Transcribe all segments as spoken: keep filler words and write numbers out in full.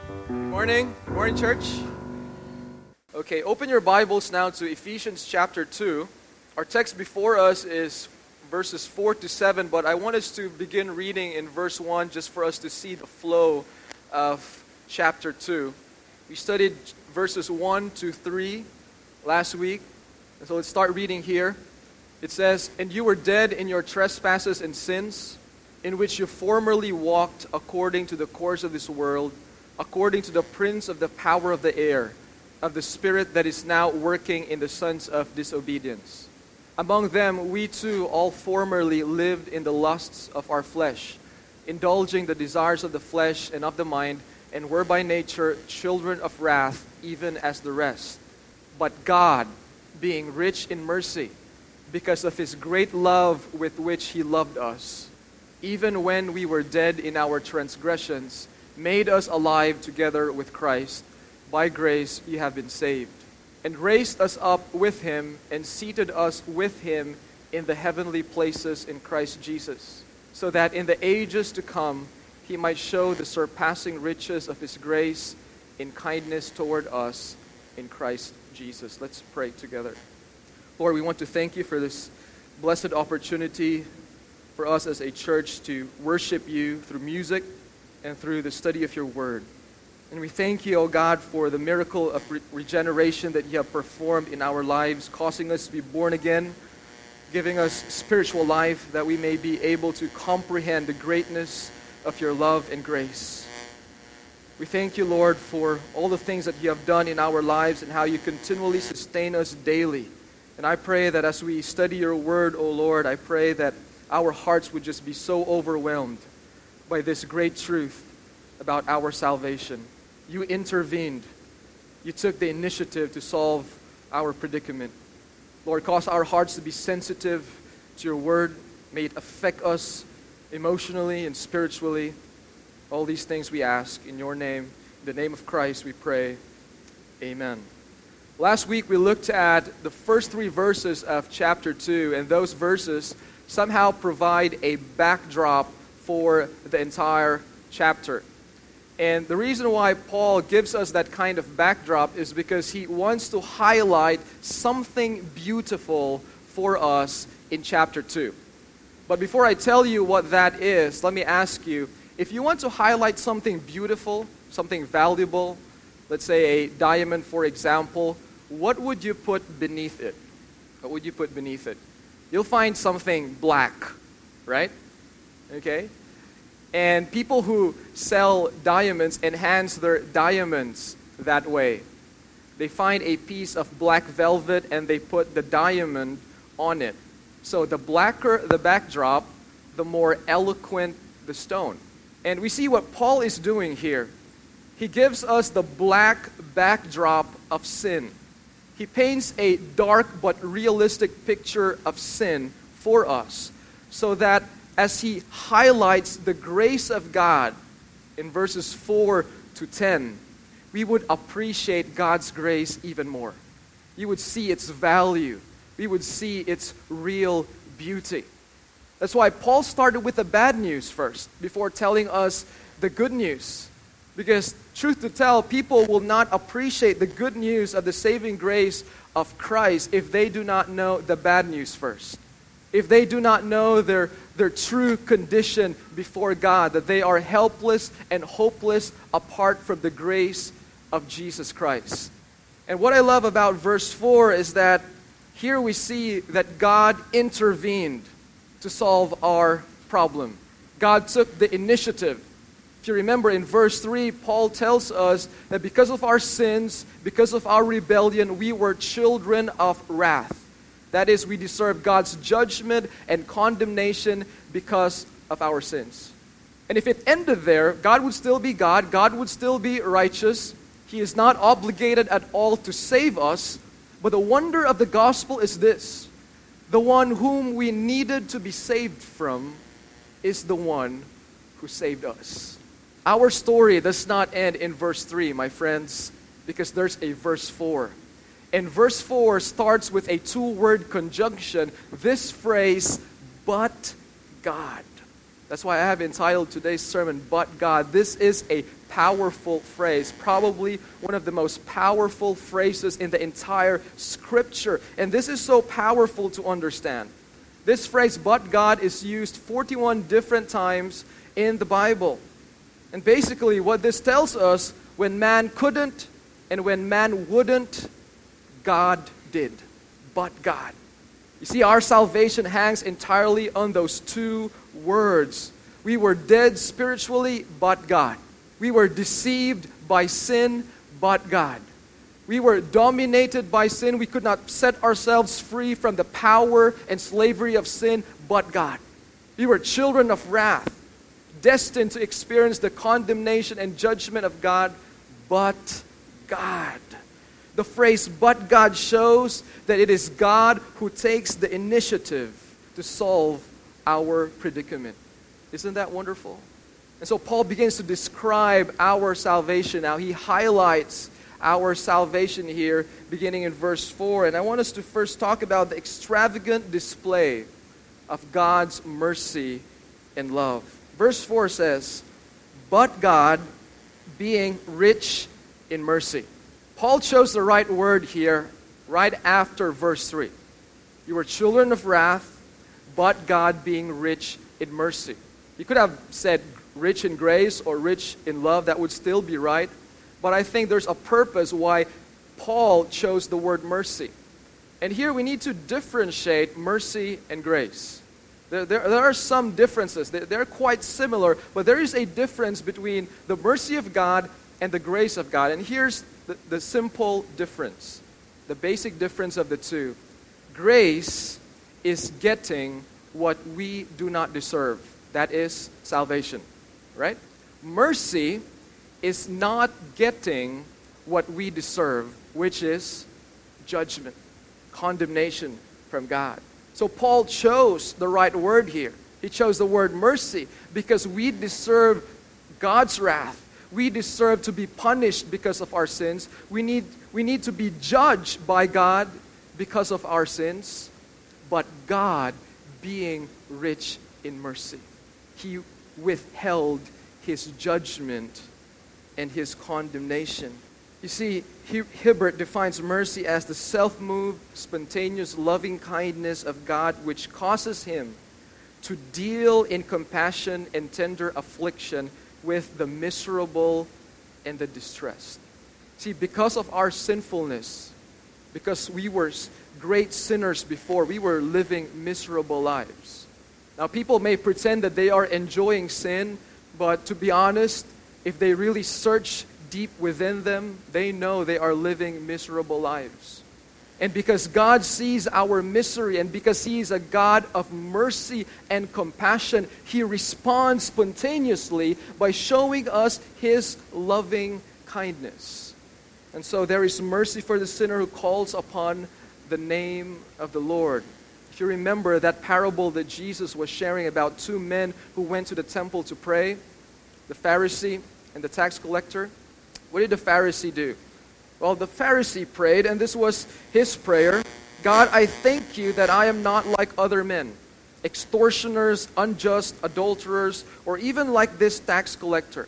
Morning. Good morning, church. Okay, open your Bibles now to Ephesians chapter two. Our text before us is verses four to seven, but I want us to begin reading in verse one just for us to see the flow of chapter two. We studied verses one to three last week, and so let's start reading here. It says, "And you were dead in your trespasses and sins, in which you formerly walked according to the course of this world, according to the prince of the power of the air, of the spirit that is now working in the sons of disobedience. Among them we too all formerly lived in the lusts of our flesh, indulging the desires of the flesh and of the mind, and were by nature children of wrath, even as the rest. But God, being rich in mercy, because of His great love with which He loved us, even when we were dead in our transgressions, made us alive together with Christ. By grace you have been saved, and raised us up with Him, and seated us with Him in the heavenly places in Christ Jesus, so that in the ages to come He might show the surpassing riches of His grace in kindness toward us in Christ Jesus." Let's pray together. Lord, we want to thank You for this blessed opportunity for us as a church to worship You through music and through the study of Your Word. And we thank You, O God, for the miracle of re- regeneration that You have performed in our lives, causing us to be born again, giving us spiritual life that we may be able to comprehend the greatness of Your love and grace. We thank You, Lord, for all the things that You have done in our lives and how You continually sustain us daily. And I pray that as we study Your Word, O Lord, I pray that our hearts would just be so overwhelmed by this great truth about our salvation. You intervened. You took the initiative to solve our predicament. Lord, cause our hearts to be sensitive to Your Word. May it affect us emotionally and spiritually. All these things we ask in Your name. In the name of Christ we pray. Amen. Last week we looked at the first three verses of chapter two, and those verses somehow provide a backdrop for the entire chapter. And the reason why Paul gives us that kind of backdrop is because he wants to highlight something beautiful for us in chapter two. But before I tell you what that is, let me ask you, if you want to highlight something beautiful, something valuable, let's say a diamond, for example, what would you put beneath it? What would you put beneath it? You'll find something black, right? Okay? And people who sell diamonds enhance their diamonds that way. They find a piece of black velvet and they put the diamond on it. So the blacker the backdrop, the more eloquent the stone. And we see what Paul is doing here. He gives us the black backdrop of sin. He paints a dark but realistic picture of sin for us, so that as he highlights the grace of God in verses four to ten, we would appreciate God's grace even more. You would see its value. We would see its real beauty. That's why Paul started with the bad news first, before telling us the good news. Because truth to tell, people will not appreciate the good news of the saving grace of Christ if they do not know the bad news first. If they do not know their, their true condition before God, that they are helpless and hopeless apart from the grace of Jesus Christ. And what I love about verse four is that here we see that God intervened to solve our problem. God took the initiative. If you remember in verse three, Paul tells us that because of our sins, because of our rebellion, we were children of wrath. That is, we deserve God's judgment and condemnation because of our sins. And if it ended there, God would still be God. God would still be righteous. He is not obligated at all to save us. But the wonder of the gospel is this: the one whom we needed to be saved from is the one who saved us. Our story does not end in verse three, my friends, because there's a verse four. And verse four starts with a two-word conjunction, this phrase, "but God." That's why I have entitled today's sermon, "But God." This is a powerful phrase, probably one of the most powerful phrases in the entire Scripture. And this is so powerful to understand. This phrase, "but God," is used forty-one different times in the Bible. And basically what this tells us, when man couldn't and when man wouldn't, God did. But God. You see, our salvation hangs entirely on those two words. We were dead spiritually, but God. We were deceived by sin, but God. We were dominated by sin. We could not set ourselves free from the power and slavery of sin, but God. We were children of wrath, destined to experience the condemnation and judgment of God, but God. The phrase "but God" shows that it is God who takes the initiative to solve our predicament. Isn't that wonderful? And so Paul begins to describe our salvation now. He highlights our salvation here, beginning in verse four. And I want us to first talk about the extravagant display of God's mercy and love. Verse four says, "But God, being rich in mercy." Paul chose the right word here right after verse three. You were children of wrath, but God being rich in mercy. You could have said rich in grace or rich in love. That would still be right. But I think there's a purpose why Paul chose the word mercy. And here we need to differentiate mercy and grace. There, there, there are some differences. They're, they're quite similar, but there is a difference between the mercy of God and the grace of God. And here's the, the simple difference, the basic difference of the two. Grace is getting what we do not deserve. That is salvation, right? Mercy is not getting what we deserve, which is judgment, condemnation from God. So Paul chose the right word here. He chose the word mercy because we deserve God's wrath. We deserve to be punished because of our sins. We need, we need to be judged by God because of our sins. But God, being rich in mercy, He withheld His judgment and His condemnation. You see, Hibbert defines mercy as the self-moved, spontaneous loving kindness of God which causes Him to deal in compassion and tender affliction with the miserable and the distressed. See, because of our sinfulness, because we were great sinners before, we were living miserable lives. Now, people may pretend that they are enjoying sin, but to be honest, if they really search deep within them, they know they are living miserable lives. And because God sees our misery, and because He is a God of mercy and compassion, He responds spontaneously by showing us His loving kindness. And so there is mercy for the sinner who calls upon the name of the Lord. If you remember that parable that Jesus was sharing about two men who went to the temple to pray, the Pharisee and the tax collector, what did the Pharisee do? Well, the Pharisee prayed, and this was his prayer: "God, I thank you that I am not like other men, extortioners, unjust, adulterers, or even like this tax collector.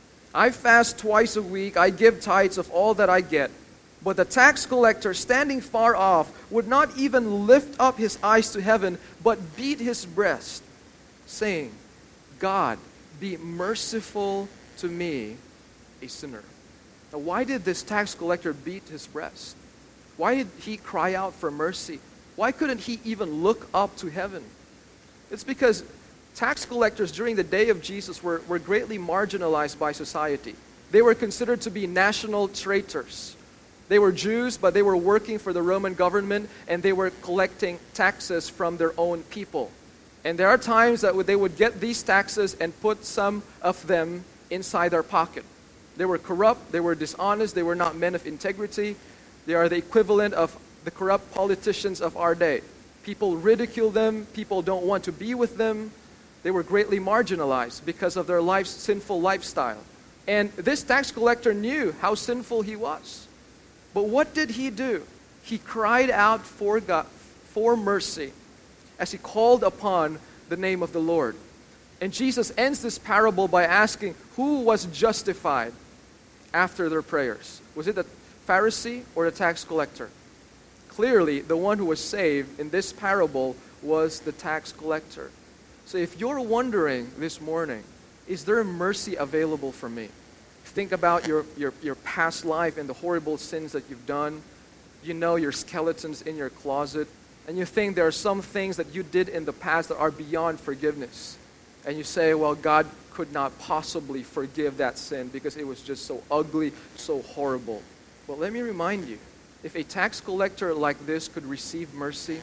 I fast twice a week, I give tithes of all that I get." But the tax collector, standing far off, would not even lift up his eyes to heaven, but beat his breast, saying, "God, be merciful to me, a sinner." Now, why did this tax collector beat his breast? Why did he cry out for mercy? Why couldn't he even look up to heaven? It's because tax collectors during the day of Jesus were, were greatly marginalized by society. They were considered to be national traitors. They were Jews, but they were working for the Roman government, and they were collecting taxes from their own people. And there are times that they would get these taxes and put some of them inside their pocket. They were corrupt, they were dishonest, they were not men of integrity. They are the equivalent of the corrupt politicians of our day. People ridicule them, people don't want to be with them. They were greatly marginalized because of their life's sinful lifestyle. And this tax collector knew how sinful he was. But what did he do? He cried out for God, for mercy, as he called upon the name of the Lord. And Jesus ends this parable by asking, who was justified after their prayers? Was it the Pharisee or the tax collector? Clearly, the one who was saved in this parable was the tax collector. So if you're wondering this morning, is there mercy available for me? Think about your, your, your past life and the horrible sins that you've done. You know your skeletons in your closet. And you think there are some things that you did in the past that are beyond forgiveness. And you say, well, God could not possibly forgive that sin because it was just so ugly, so horrible. Well, let me remind you, if a tax collector like this could receive mercy,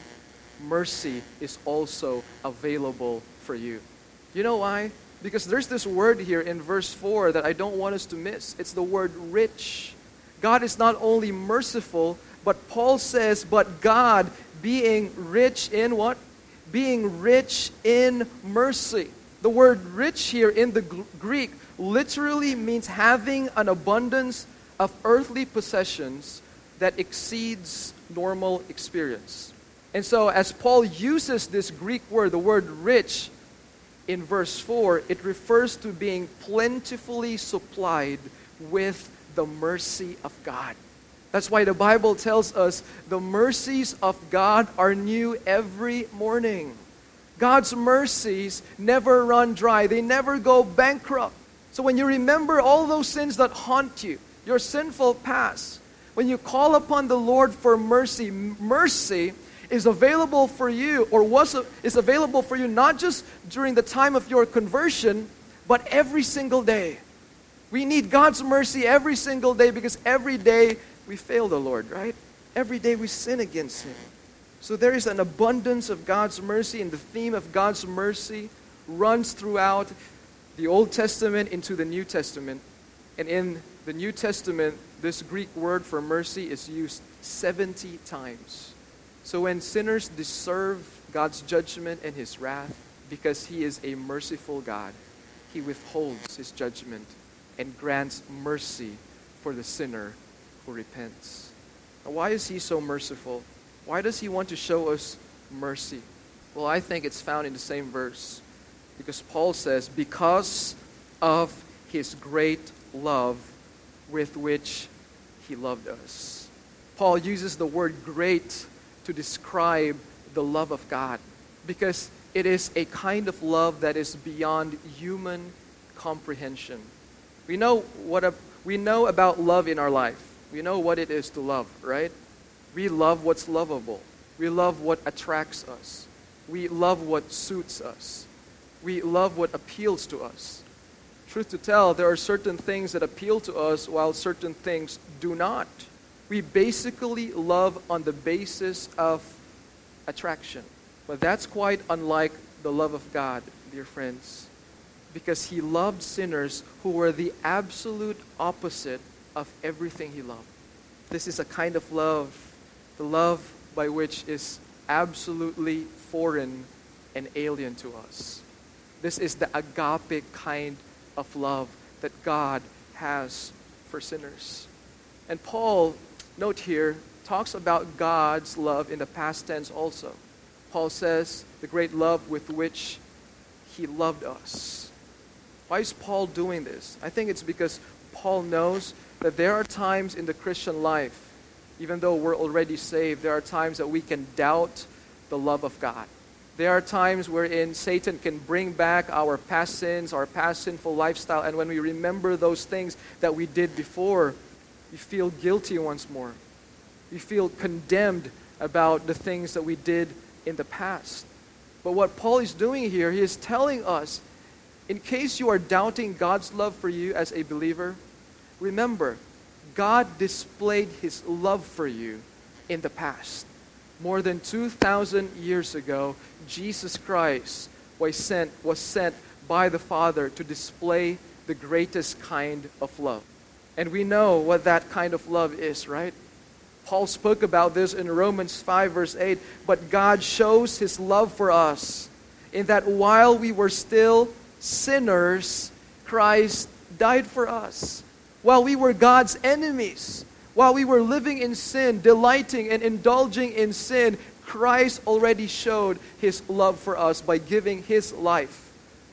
mercy is also available for you. You know why? Because there's this word here in verse four that I don't want us to miss. It's the word rich. God is not only merciful, but Paul says, but God being rich in what? Being rich in mercy. The word rich here in the Greek literally means having an abundance of earthly possessions that exceeds normal experience. And so as Paul uses this Greek word, the word rich, in verse four, it refers to being plentifully supplied with the mercy of God. That's why the Bible tells us the mercies of God are new every morning. God's mercies never run dry. They never go bankrupt. So when you remember all those sins that haunt you, your sinful past, when you call upon the Lord for mercy, mercy is available for you, or was is available for you not just during the time of your conversion, but every single day. We need God's mercy every single day because every day we fail the Lord, right? Every day we sin against Him. So there is an abundance of God's mercy, and the theme of God's mercy runs throughout the Old Testament into the New Testament. And in the New Testament, this Greek word for mercy is used seventy times. So when sinners deserve God's judgment and His wrath, because He is a merciful God, He withholds His judgment and grants mercy for the sinner who repents. Now, why is He so merciful? Why does He want to show us mercy? Well, I think it's found in the same verse. Because Paul says, because of His great love with which He loved us. Paul uses the word great to describe the love of God, because it is a kind of love that is beyond human comprehension. We know what a, we know about love in our life. We know what it is to love, right? We love what's lovable. We love what attracts us. We love what suits us. We love what appeals to us. Truth to tell, there are certain things that appeal to us while certain things do not. We basically love on the basis of attraction. But that's quite unlike the love of God, dear friends. Because He loved sinners who were the absolute opposite of everything He loved. This is a kind of love, the love by which is absolutely foreign and alien to us. This is the agape kind of love that God has for sinners. And Paul, note here, talks about God's love in the past tense also. Paul says, the great love with which He loved us. Why is Paul doing this? I think it's because Paul knows that there are times in the Christian life, even though we're already saved, there are times that we can doubt the love of God. There are times wherein Satan can bring back our past sins, our past sinful lifestyle, and when we remember those things that we did before, we feel guilty once more. We feel condemned about the things that we did in the past. But what Paul is doing here, he is telling us, in case you are doubting God's love for you as a believer, remember, God displayed His love for you in the past. More than two thousand years ago, Jesus Christ was sent, was sent by the Father to display the greatest kind of love. And we know what that kind of love is, right? Paul spoke about this in Romans five verse eight. But God shows His love for us in that while we were still sinners, Christ died for us. While we were God's enemies, while we were living in sin, delighting and indulging in sin, Christ already showed His love for us by giving His life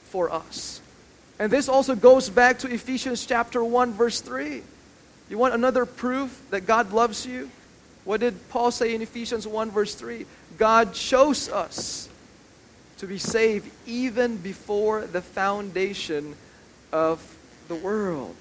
for us. And this also goes back to Ephesians chapter one, verse three. You want another proof that God loves you? What did Paul say in Ephesians one, verse three? God chose us to be saved even before the foundation of the world.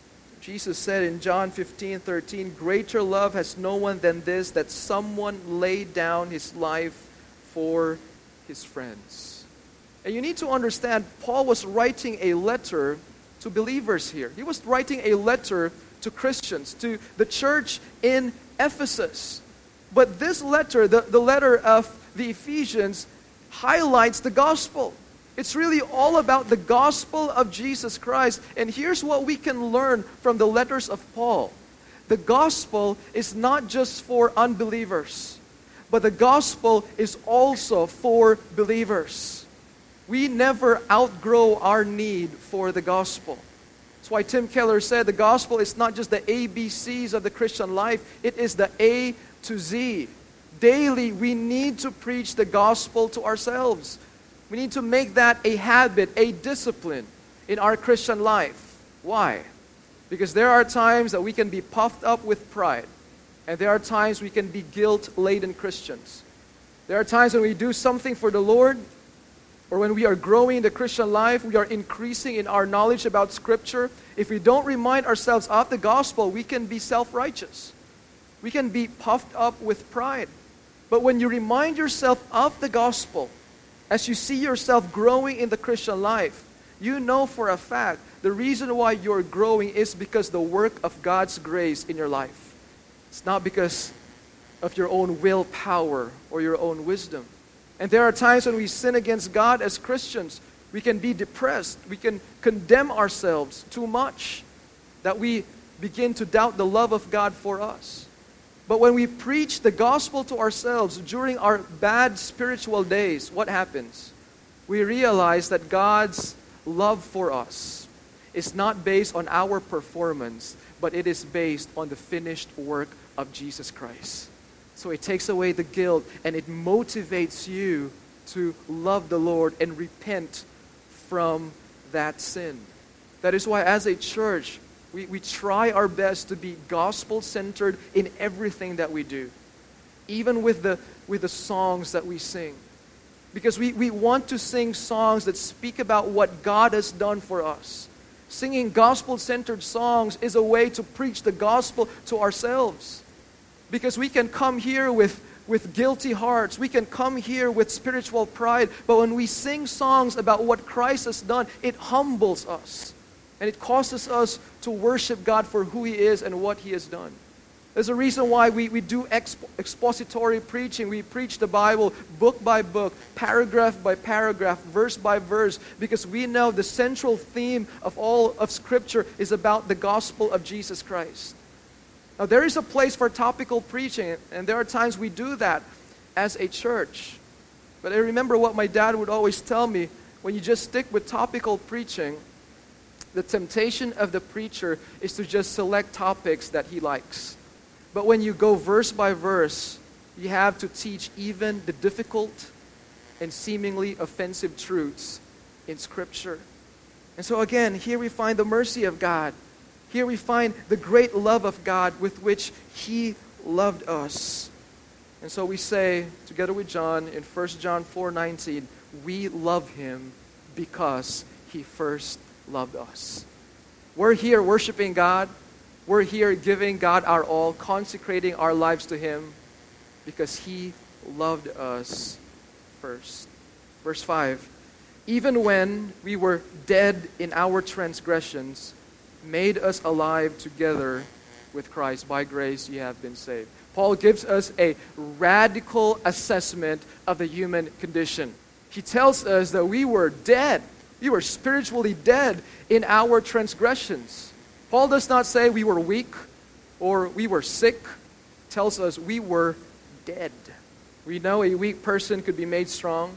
Jesus said in John fifteen, thirteen, greater love has no one than this, that someone laid down his life for his friends. And you need to understand, Paul was writing a letter to believers here. He was writing a letter to Christians, to the church in Ephesus. But this letter, the, the letter of the Ephesians, highlights the gospel. It's really all about the gospel of Jesus Christ. And here's what we can learn from the letters of Paul. The gospel is not just for unbelievers, but the gospel is also for believers. We never outgrow our need for the gospel. That's why Tim Keller said the gospel is not just the A B Cs of the Christian life, it is the A to Z. Daily, we need to preach the gospel to ourselves. We need to make that a habit, a discipline in our Christian life. Why? Because there are times that we can be puffed up with pride, and there are times we can be guilt-laden Christians. There are times when we do something for the Lord, or when we are growing in the Christian life, we are increasing in our knowledge about Scripture. If we don't remind ourselves of the gospel, we can be self-righteous. We can be puffed up with pride. But when you remind yourself of the gospel, as you see yourself growing in the Christian life, you know for a fact the reason why you're growing is because the work of God's grace in your life. It's not because of your own willpower or your own wisdom. And there are times when we sin against God as Christians. We can be depressed. We can condemn ourselves too much that we begin to doubt the love of God for us. But when we preach the gospel to ourselves during our bad spiritual days, what happens? We realize that God's love for us is not based on our performance, but it is based on the finished work of Jesus Christ. So it takes away the guilt and it motivates you to love the Lord and repent from that sin. That is why as a church, we, we try our best to be gospel-centered in everything that we do. Even with the, with the songs that we sing. Because we, we want to sing songs that speak about what God has done for us. Singing gospel-centered songs is a way to preach the gospel to ourselves. Because we can come here with, with guilty hearts. We can come here with spiritual pride. But when we sing songs about what Christ has done, it humbles us. And it causes us to worship God for who He is and what He has done. There's a reason why we, we do expo- expository preaching. We preach the Bible book by book, paragraph by paragraph, verse by verse. Because we know the central theme of all of Scripture is about the gospel of Jesus Christ. Now, there is a place for topical preaching, and there are times we do that as a church. But I remember what my dad would always tell me, when you just stick with topical preaching, the temptation of the preacher is to just select topics that he likes. But when you go verse by verse, you have to teach even the difficult and seemingly offensive truths in Scripture. And so again, here we find the mercy of God. Here we find the great love of God with which He loved us. And so we say, together with John, in First John four nineteen, we love Him because He first loved us. We're here worshiping God. We're here giving God our all, consecrating our lives to Him because He loved us first. Verse five, even when we were dead in our transgressions, made us alive together with Christ. By grace you have been saved. Paul gives us a radical assessment of the human condition. He tells us that we were dead. We were spiritually dead in our transgressions. Paul does not say we were weak or we were sick. He tells us we were dead. We know a weak person could be made strong.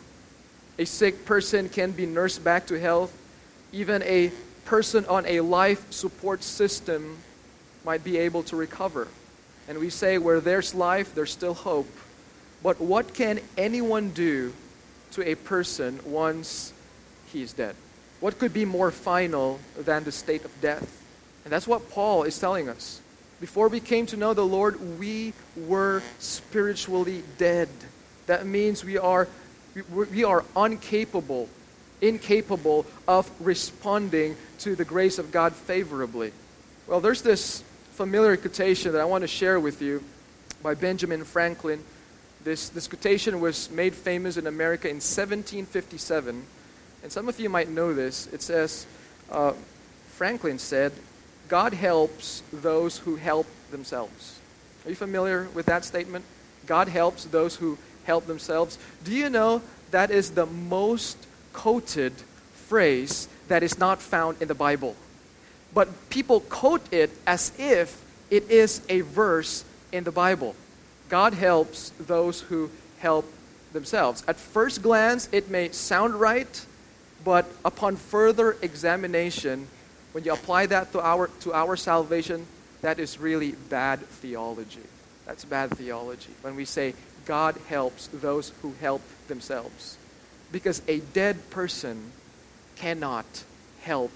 A sick person can be nursed back to health. Even a person on a life support system might be able to recover. And we say where there's life, there's still hope. But what can anyone do to a person once he is dead? What could be more final than the state of death? And that's what Paul is telling us. Before we came to know the Lord, we were spiritually dead. That means we are we, we are incapable, incapable of responding to the grace of God favorably. Well, there's this familiar quotation that I want to share with you by Benjamin Franklin. This, this quotation was made famous in America in seventeen fifty-seven. And some of you might know this. It says, uh, Franklin said, God helps those who help themselves. Are you familiar with that statement? God helps those who help themselves. Do you know that is the most quoted phrase that is not found in the Bible? But people quote it as if it is a verse in the Bible. God helps those who help themselves. At first glance, it may sound right, but upon further examination, when you apply that to our to our salvation, that is really bad theology. That's bad theology. When we say God helps those who help themselves. Because a dead person cannot help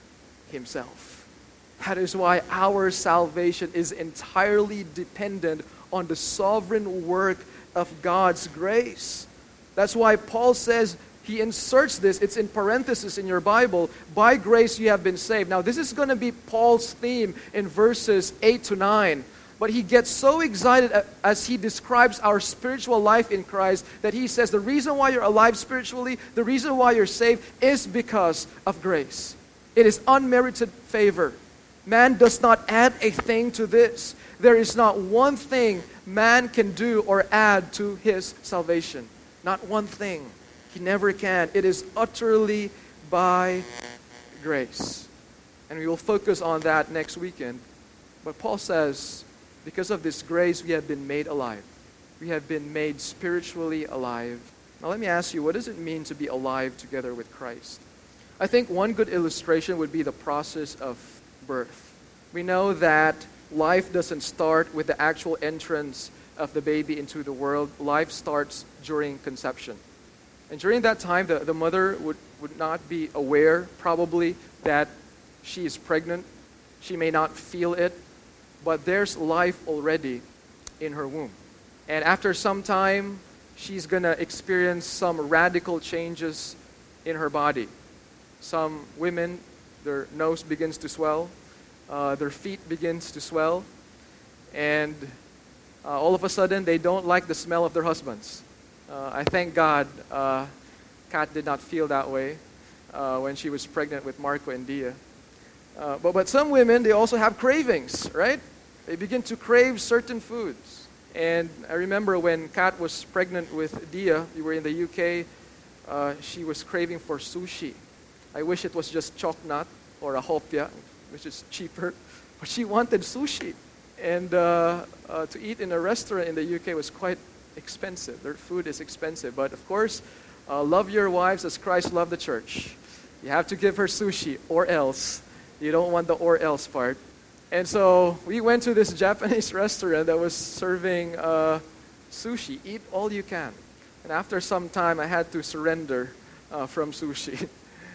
himself. That is why our salvation is entirely dependent on the sovereign work of God's grace. That's why Paul says, he inserts this, it's in parentheses in your Bible, by grace you have been saved. Now this is going to be Paul's theme in verses eight to nine. But he gets so excited as he describes our spiritual life in Christ that he says the reason why you're alive spiritually, the reason why you're saved is because of grace. It is unmerited favor. Man does not add a thing to this. There is not one thing man can do or add to his salvation. Not one thing. He never can. It is utterly by grace. And we will focus on that next weekend. But Paul says, because of this grace, we have been made alive. We have been made spiritually alive. Now let me ask you, what does it mean to be alive together with Christ? I think one good illustration would be the process of birth. We know that life doesn't start with the actual entrance of the baby into the world. Life starts during conception. And during that time, the, the mother would, would not be aware, probably, that she is pregnant. She may not feel it, but there's life already in her womb. And after some time, she's going to experience some radical changes in her body. Some women, their nose begins to swell, uh, their feet begins to swell, and uh, all of a sudden, they don't like the smell of their husbands. Uh, I thank God uh, Kat did not feel that way uh, when she was pregnant with Marco and Dia. Uh, but, but some women, they also have cravings, right? They begin to crave certain foods. And I remember when Kat was pregnant with Dia, we were in the U K, uh, she was craving for sushi. I wish it was just choknat or a hopia, which is cheaper. But she wanted sushi. And uh, uh, to eat in a restaurant in the U K was quite expensive. Their food is expensive. But of course, uh, love your wives as Christ loved the church. You have to give her sushi, or else. You don't want the or else part. And so we went to this Japanese restaurant that was serving uh, sushi. Eat all you can. And after some time, I had to surrender uh, from sushi.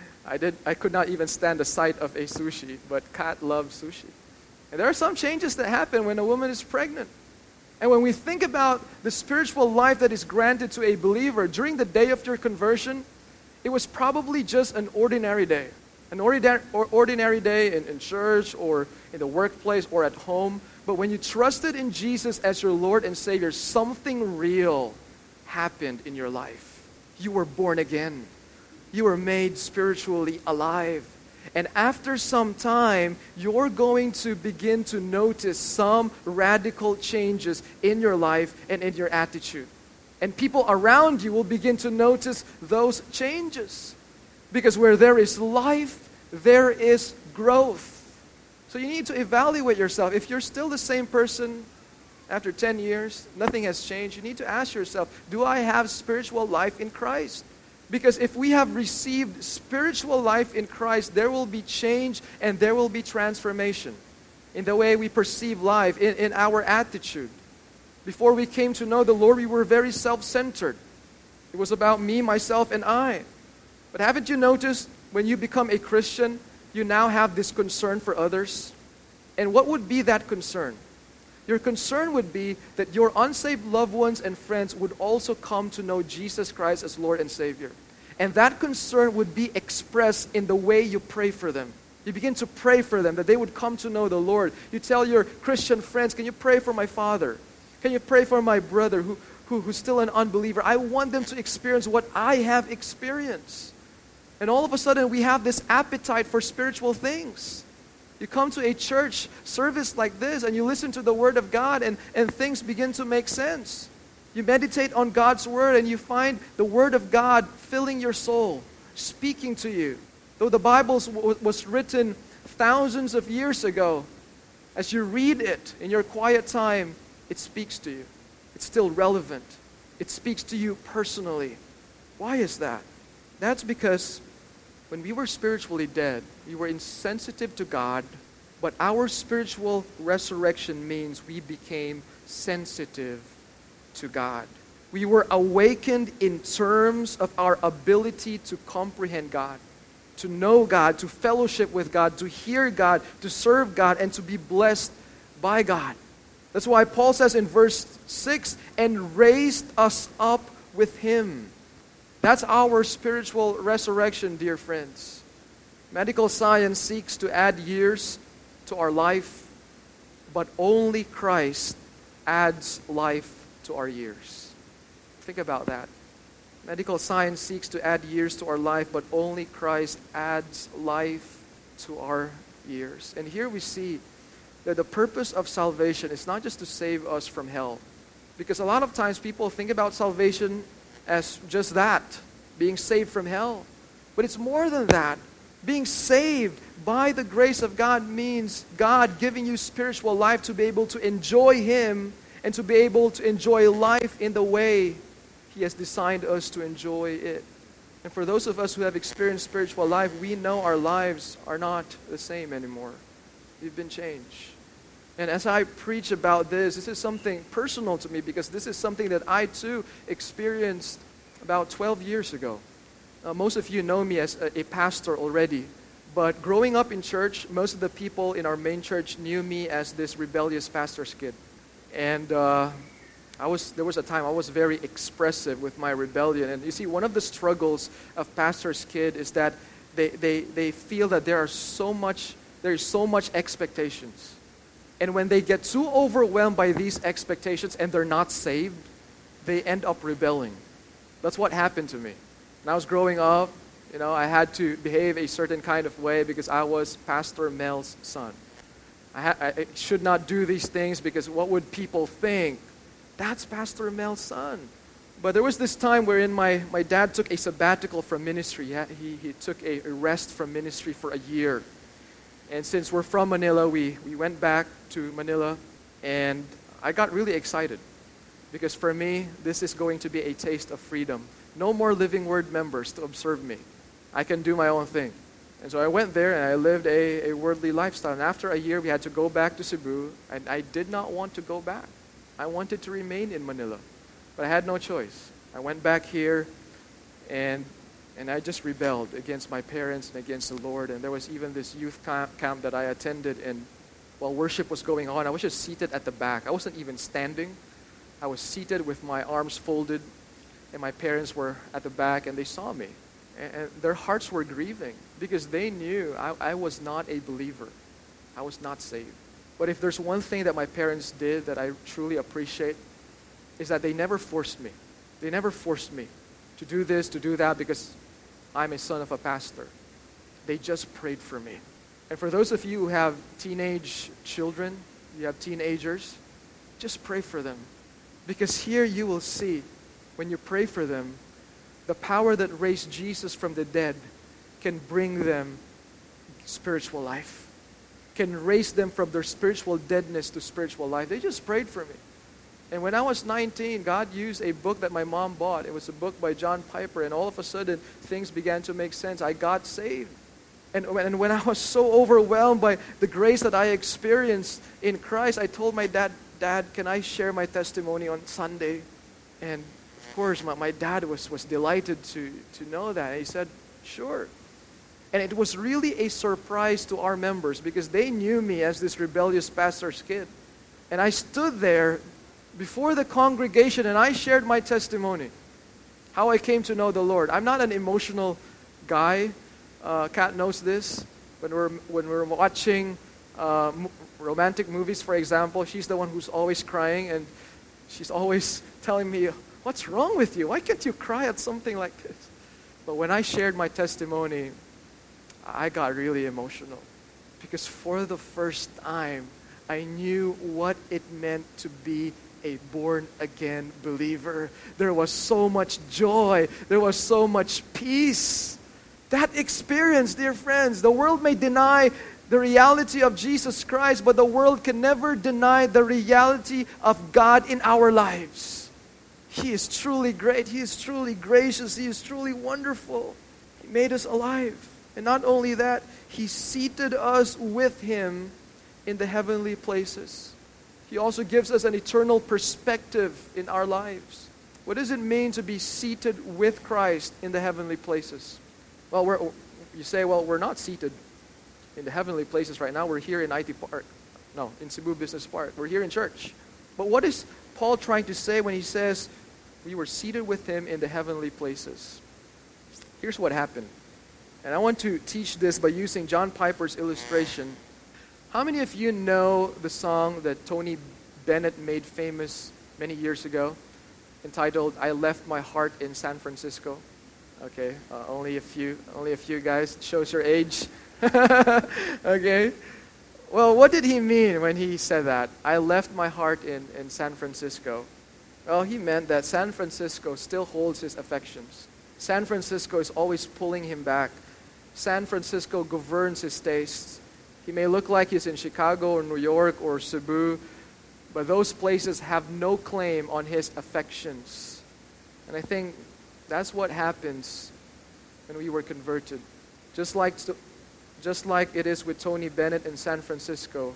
I did. I could not even stand the sight of a sushi, but Kat loves sushi. And there are some changes that happen when a woman is pregnant. And when we think about the spiritual life that is granted to a believer during the day of your conversion, it was probably just an ordinary day. An ordinary, or ordinary day in, in church or in the workplace or at home. But when you trusted in Jesus as your Lord and Savior, something real happened in your life. You were born again. You were made spiritually alive. And after some time, you're going to begin to notice some radical changes in your life and in your attitude. And people around you will begin to notice those changes. Because where there is life, there is growth. So you need to evaluate yourself. If you're still the same person after ten years, nothing has changed, you need to ask yourself, do I have spiritual life in Christ? Because if we have received spiritual life in Christ, there will be change and there will be transformation in the way we perceive life, in, in our attitude. Before we came to know the Lord, we were very self-centered. It was about me, myself, and I. But haven't you noticed when you become a Christian, you now have this concern for others. And what would be that concern? Your concern would be that your unsaved loved ones and friends would also come to know Jesus Christ as Lord and Savior. And that concern would be expressed in the way you pray for them. You begin to pray for them, that they would come to know the Lord. You tell your Christian friends, can you pray for my father? Can you pray for my brother who, who, who's still an unbeliever? I want them to experience what I have experienced. And all of a sudden, we have this appetite for spiritual things. You come to a church service like this, and you listen to the Word of God, and, and things begin to make sense. You meditate on God's Word, and you find the Word of God filling your soul, speaking to you. Though the Bible was written thousands of years ago, as you read it in your quiet time, it speaks to you. It's still relevant. It speaks to you personally. Why is that? That's because when we were spiritually dead, we were insensitive to God, but our spiritual resurrection means we became sensitive to God. We were awakened in terms of our ability to comprehend God, to know God, to fellowship with God, to hear God, to serve God, and to be blessed by God. That's why Paul says in verse six, and raised us up with Him. That's our spiritual resurrection, dear friends. Medical science seeks to add years to our life, but only Christ adds life to our years. Think about that. Medical science seeks to add years to our life, but only Christ adds life to our years. And here we see that the purpose of salvation is not just to save us from hell. Because a lot of times people think about salvation as just that, being saved from hell. But it's more than that. Being saved by the grace of God means God giving you spiritual life to be able to enjoy Him and to be able to enjoy life in the way He has designed us to enjoy it. And for those of us who have experienced spiritual life, we know our lives are not the same anymore. We've been changed. And as I preach about this, this is something personal to me because this is something that I too experienced about twelve years ago. Uh, most of you know me as a, a pastor already. But growing up in church, most of the people in our main church knew me as this rebellious pastor's kid. And uh, I was there was a time I was very expressive with my rebellion. And you see, one of the struggles of pastor's kid is that they, they, they feel that there are so much there is so much expectations. And when they get too overwhelmed by these expectations and they're not saved, they end up rebelling. That's what happened to me. When I was growing up, you know, I had to behave a certain kind of way because I was Pastor Mel's son. I, ha- I should not do these things because what would people think? That's Pastor Mel's son. But there was this time wherein my, my dad took a sabbatical from ministry. He, had, he, he took a, a rest from ministry for a year. And since we're from Manila, we, we went back to Manila, and I got really excited. Because for me, this is going to be a taste of freedom. No more Living Word members to observe me. I can do my own thing. And so I went there and I lived a, a worldly lifestyle. And after a year, we had to go back to Cebu, and I did not want to go back. I wanted to remain in Manila, but I had no choice. I went back here, and and I just rebelled against my parents and against the Lord. And there was even this youth camp, camp that I attended, and while worship was going on, I was just seated at the back. I wasn't even standing. I was seated with my arms folded, and my parents were at the back, and they saw me. And, and their hearts were grieving because they knew I, I was not a believer. I was not saved. But if there's one thing that my parents did that I truly appreciate, is that they never forced me. They never forced me to do this, to do that, because I'm a son of a pastor. They just prayed for me. And for those of you who have teenage children, you have teenagers, just pray for them. Because here you will see, when you pray for them, the power that raised Jesus from the dead can bring them spiritual life, can raise them from their spiritual deadness to spiritual life. They just prayed for me. And when I was nineteen, God used a book that my mom bought. It was a book by John Piper, and all of a sudden, things began to make sense. I got saved. And when, and when I was so overwhelmed by the grace that I experienced in Christ, I told my dad, Dad, can I share my testimony on Sunday? And of course, my, my dad was, was delighted to, to know that. And he said, sure. And it was really a surprise to our members because they knew me as this rebellious pastor's kid. And I stood there before the congregation and I shared my testimony, how I came to know the Lord. I'm not an emotional guy. Uh, Kat knows this. When we're, when we're watching uh, m- romantic movies, for example, she's the one who's always crying and she's always telling me, what's wrong with you? Why can't you cry at something like this? But when I shared my testimony, I got really emotional because for the first time, I knew what it meant to be a born-again believer. There was so much joy. There was so much peace. That experience, dear friends, the world may deny the reality of Jesus Christ, but the world can never deny the reality of God in our lives. He is truly great. He is truly gracious. He is truly wonderful. He made us alive. And not only that, He seated us with Him in the heavenly places. He also gives us an eternal perspective in our lives. What does it mean to be seated with Christ in the heavenly places? Well, we're, you say, well, we're not seated in the heavenly places right now. We're here in I T Park. No, in Cebu Business Park. We're here in church. But what is Paul trying to say when he says we were seated with Him in the heavenly places? Here's what happened. And I want to teach this by using John Piper's illustration. How many of you know the song that Tony Bennett made famous many years ago, entitled "I Left My Heart in San Francisco"? Okay, uh, only a few, only a few guys. It shows your age. Okay. Well, what did he mean when he said that? I left my heart in, in San Francisco. Well, he meant that San Francisco still holds his affections. San Francisco is always pulling him back. San Francisco governs his tastes. He may look like he's in Chicago or New York or Cebu, but those places have no claim on his affections. And I think that's what happens when we were converted. Just like, just like it is with Tony Bennett in San Francisco,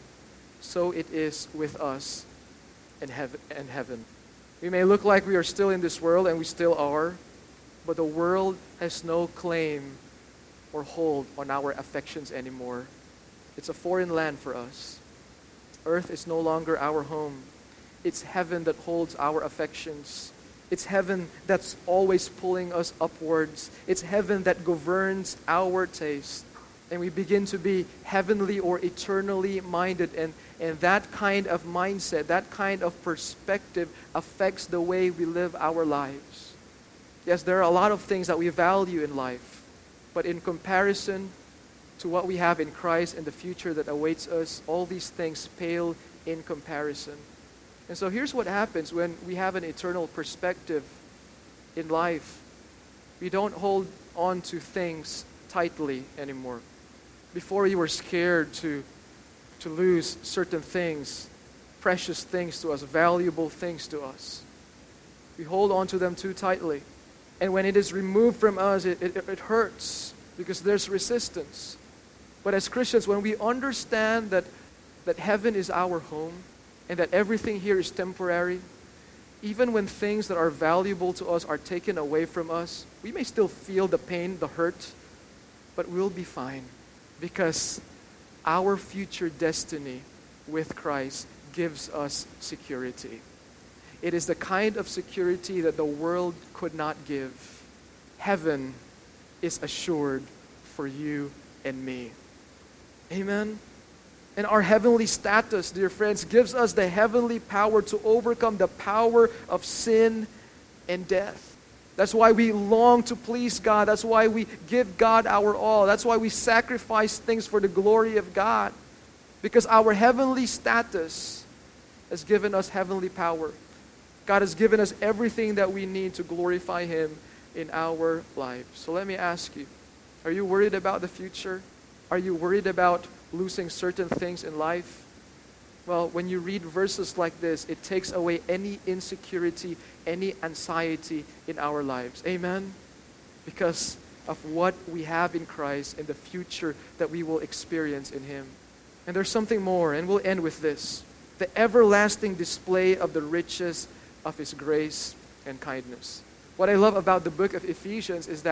so it is with us in heaven. In heaven. We may look like we are still in this world, and we still are, but the world has no claim or hold on our affections anymore. It's a foreign land for us. Earth is no longer our home. It's heaven that holds our affections. It's heaven that's always pulling us upwards. It's heaven that governs our taste. And we begin to be heavenly or eternally minded. And, and that kind of mindset, that kind of perspective affects the way we live our lives. Yes, there are a lot of things that we value in life. But in comparison to what we have in Christ and the future that awaits us, all these things pale in comparison. And so here's what happens when we have an eternal perspective in life. We don't hold on to things tightly anymore. Before you were scared to, to lose certain things, precious things to us, valuable things to us. We hold on to them too tightly. And when it is removed from us, it, it, it hurts because there's resistance. But as Christians, when we understand that, that heaven is our home and that everything here is temporary, even when things that are valuable to us are taken away from us, we may still feel the pain, the hurt, but we'll be fine because our future destiny with Christ gives us security. It is the kind of security that the world could not give. Heaven is assured for you and me. Amen? And our heavenly status, dear friends, gives us the heavenly power to overcome the power of sin and death. That's why we long to please God. That's why we give God our all. That's why we sacrifice things for the glory of God. Because our heavenly status has given us heavenly power. God has given us everything that we need to glorify Him in our lives. So let me ask you, are you worried about the future? Are you worried about losing certain things in life? Well, when you read verses like this, it takes away any insecurity, any anxiety in our lives. Amen? Because of what we have in Christ and the future that we will experience in Him. And there's something more, and we'll end with this. The everlasting display of the riches of His grace and kindness. What I love about the book of Ephesians is that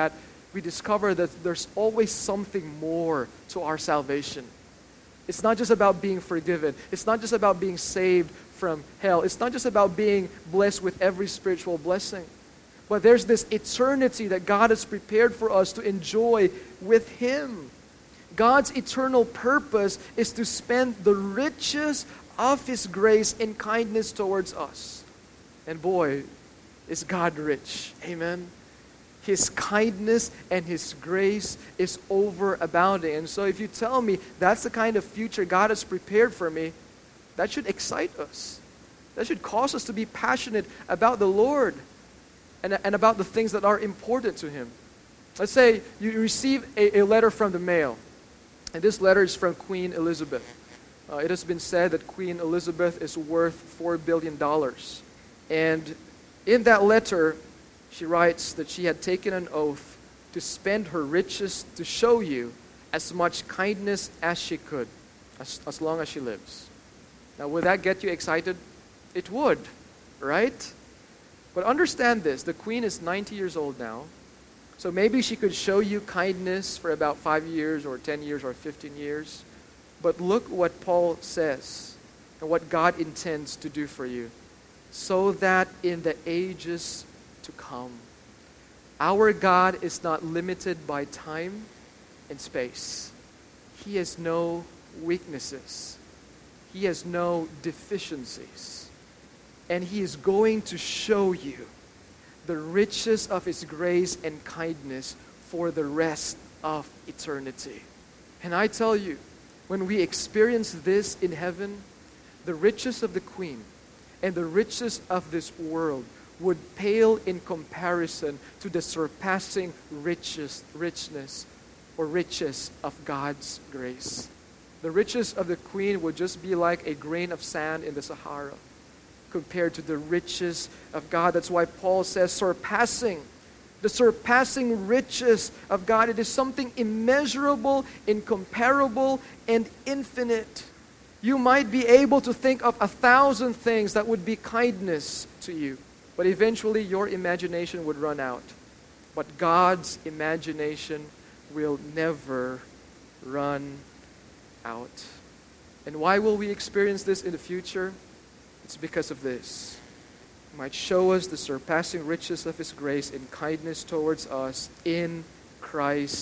we discover that there's always something more to our salvation. It's not just about being forgiven. It's not just about being saved from hell. It's not just about being blessed with every spiritual blessing. But there's this eternity that God has prepared for us to enjoy with Him. God's eternal purpose is to spend the riches of His grace and kindness towards us. And boy, is God rich. Amen. His kindness and His grace is overabounding. And so if you tell me that's the kind of future God has prepared for me, that should excite us. That should cause us to be passionate about the Lord and, and about the things that are important to Him. Let's say you receive a, a letter from the mail. And this letter is from Queen Elizabeth. Uh, it has been said that Queen Elizabeth is worth four billion dollars. And in that letter, she writes that she had taken an oath to spend her riches to show you as much kindness as she could, as, as long as she lives. Now, would that get you excited? It would, right? But understand this, the Queen is ninety years old now, so maybe she could show you kindness for about five years or ten years or fifteen years. But look what Paul says and what God intends to do for you, so that in the ages to come, our God is not limited by time and space. He has no weaknesses. He has no deficiencies. And He is going to show you the riches of His grace and kindness for the rest of eternity. And I tell you, when we experience this in heaven, the riches of the Queen and the riches of this world would pale in comparison to the surpassing riches, richness or riches of God's grace. The riches of the Queen would just be like a grain of sand in the Sahara compared to the riches of God. That's why Paul says surpassing, the surpassing riches of God. It is something immeasurable, incomparable, and infinite. You might be able to think of a thousand things that would be kindness to you, but eventually your imagination would run out. But God's imagination will never run out. And why will we experience this in the future? It's because of this. He might show us the surpassing riches of His grace and kindness towards us in Christ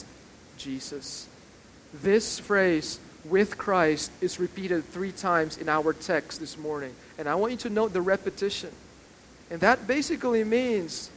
Jesus. This phrase, with Christ, is repeated three times in our text this morning. And I want you to note the repetition. And that basically means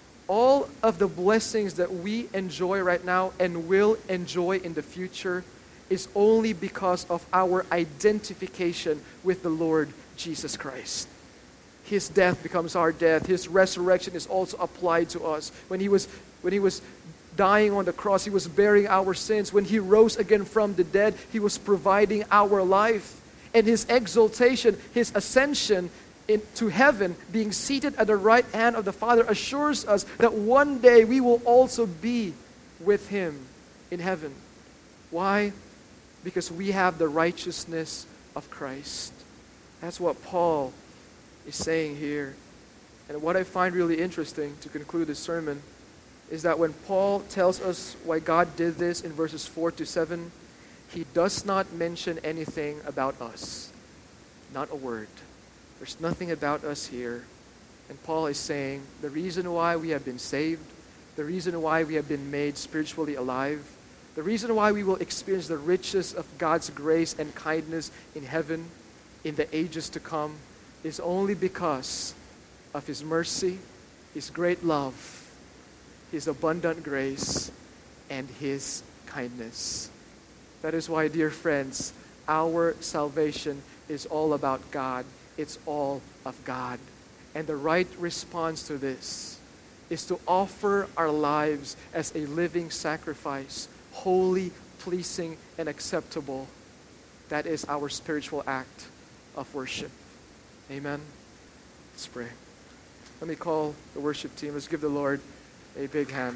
all of the blessings that we enjoy right now and will enjoy in the future is only because of our identification with the Lord Jesus Christ. His death becomes our death. His resurrection is also applied to us. When He was, when he was dying on the cross, He was bearing our sins. When He rose again from the dead, He was providing our life. And His exaltation, His ascension into heaven, being seated at the right hand of the Father, assures us that one day we will also be with Him in heaven. Why? Because we have the righteousness of Christ. That's what Paul is saying here. And what I find really interesting to conclude this sermon is that when Paul tells us why God did this in verses four to seven, he does not mention anything about us. Not a word. There's nothing about us here. And Paul is saying the reason why we have been saved, the reason why we have been made spiritually alive, the reason why we will experience the riches of God's grace and kindness in heaven, in the ages to come, is only because of His mercy, His great love, His abundant grace, and His kindness. That is why, dear friends, our salvation is all about God. It's all of God. And the right response to this is to offer our lives as a living sacrifice, holy, pleasing, and acceptable. That is our spiritual act of worship. Amen. Let's pray. Let me call the worship team. Let's give the Lord a big hand.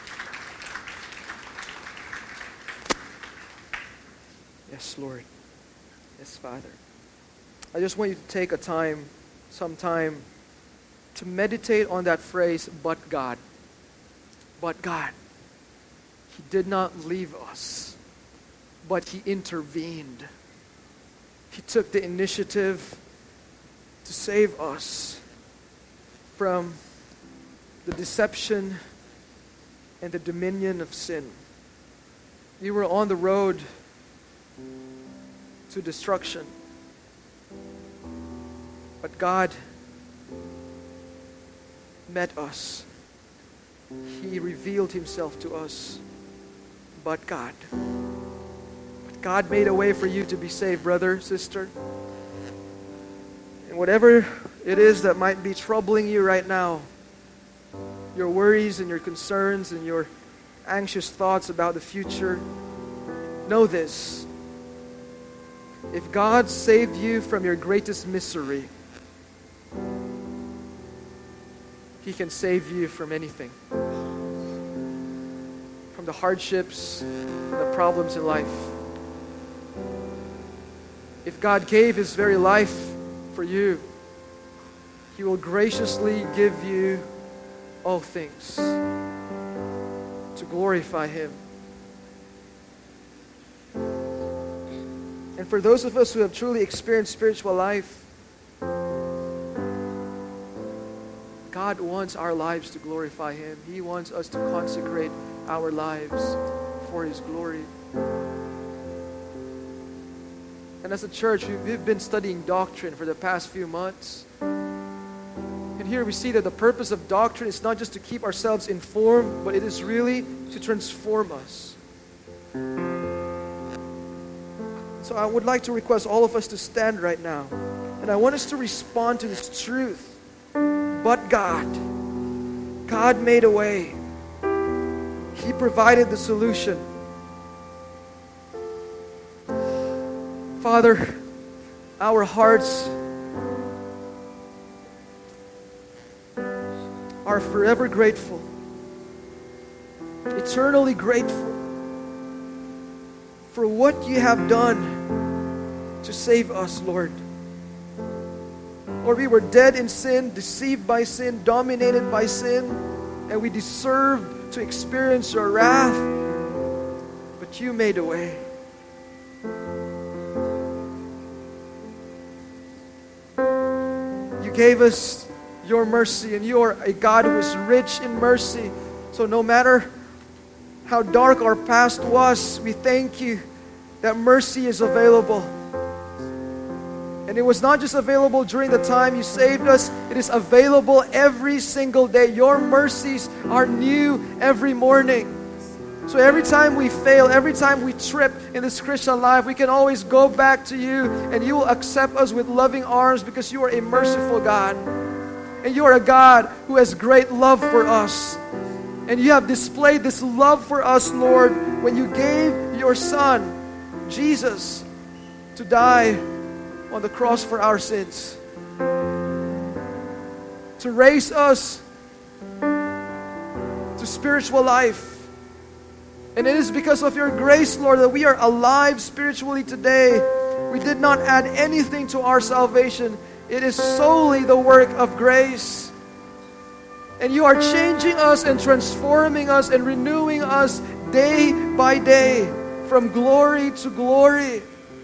Yes, Lord. Yes, Father. I just want you to take a time, some time, to meditate on that phrase, but God. But God. He did not leave us, but He intervened. He took the initiative to save us from the deception and the dominion of sin. We were on the road to destruction, but God met us. He revealed Himself to us. But God. But God made a way for you to be saved, brother, sister. And whatever it is that might be troubling you right now, your worries and your concerns and your anxious thoughts about the future, know this. If God saved you from your greatest misery, He can save you from anything. From the hardships, the problems in life. If God gave His very life for you, He will graciously give you all things to glorify Him. And for those of us who have truly experienced spiritual life, God wants our lives to glorify Him. He wants us to consecrate our lives for His glory. And as a church, we've been studying doctrine for the past few months. And here we see that the purpose of doctrine is not just to keep ourselves informed, but it is really to transform us. So I would like to request all of us to stand right now. And I want us to respond to this truth. But God, God made a way. He provided the solution. Father, our hearts are forever grateful, eternally grateful for what You have done to save us, Lord. Lord, we were dead in sin, deceived by sin, dominated by sin, and we deserved to experience Your wrath, but You made a way. You gave us Your mercy, and You are a God who is rich in mercy. So no matter how dark our past was, we thank You that mercy is available. And it was not just available during the time You saved us, it is available every single day. Your mercies are new every morning. So every time we fail, every time we trip in this Christian life, we can always go back to You, and You will accept us with loving arms because You are a merciful God. And You are a God who has great love for us. And You have displayed this love for us, Lord, when You gave Your Son, Jesus, to die on the cross for our sins, to raise us to spiritual life. And it is because of Your grace, Lord, that we are alive spiritually today. We did not add anything to our salvation. It is solely the work of grace. And You are changing us and transforming us and renewing us day by day, from glory to glory.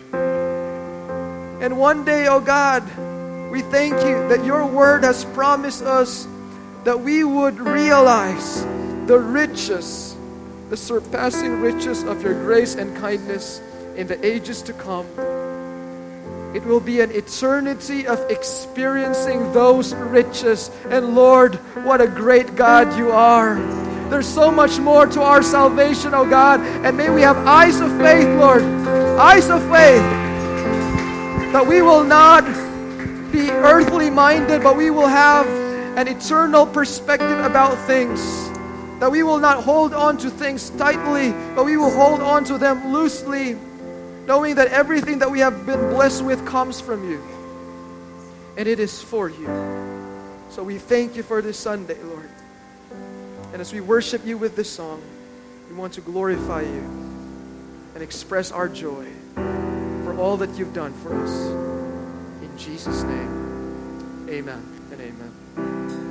And one day, oh God, we thank You that Your word has promised us that we would realize the riches, the surpassing riches of Your grace and kindness in the ages to come. It will be an eternity of experiencing those riches. And Lord, what a great God You are. There's so much more to our salvation, oh God. And may we have eyes of faith, Lord. Eyes of faith. That we will not be earthly minded, but we will have an eternal perspective about things. That we will not hold on to things tightly, but we will hold on to them loosely, knowing that everything that we have been blessed with comes from You. And it is for You. So we thank You for this Sunday, Lord. And as we worship You with this song, we want to glorify You and express our joy for all that You've done for us. In Jesus' name, amen and amen.